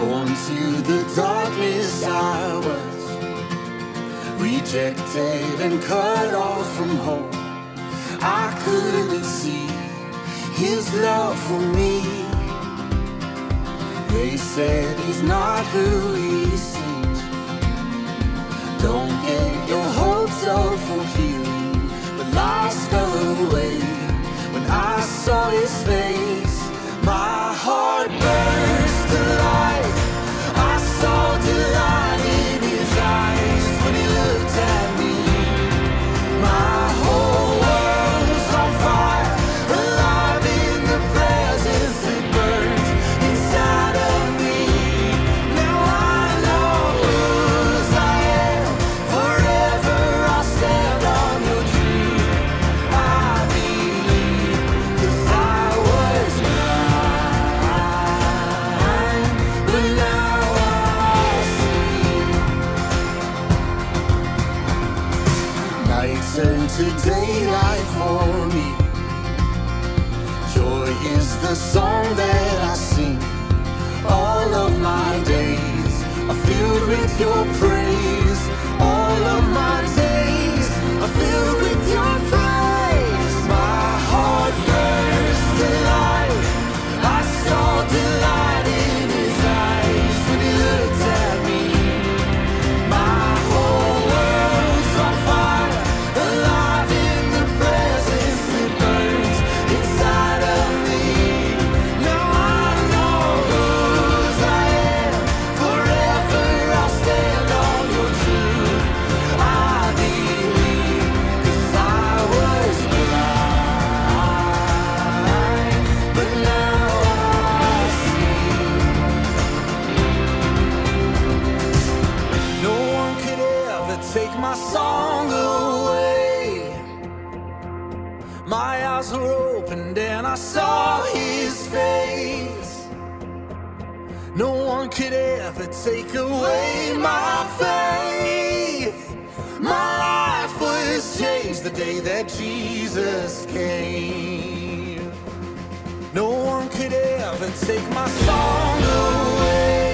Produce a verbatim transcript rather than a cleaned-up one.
Born to the darkness, I was rejected and cut off from home. I couldn't see his love for me. They said he's not who he seems. Don't get your hopes up for healing, but lies fell away when I saw his face. My heart burst to life. I saw delight in his eyes when he looked at me. My whole world was on fire, alive in the presence that burns inside of me. Now I know whose I am. Forever I'll stand on your truth. I believe, 'cause I was blind, but now I see. Night turned to daylight for me. Joy is the song that I sing. All of my days are filled with your praise. All of my days are filled with your praise. My heart burns to life. I saw delight in his eyes when he looked at me. My whole world's on fire, alive in the presence that burns inside of me. Now I know whose I am. Forever I'll stand on your truth. I believe, 'cause I was blind, but now I see. No one could ever take my song away. My eyes were opened and I saw his face. No one could ever take away my faith. My life was changed the day that Jesus came. No one could ever take my song away.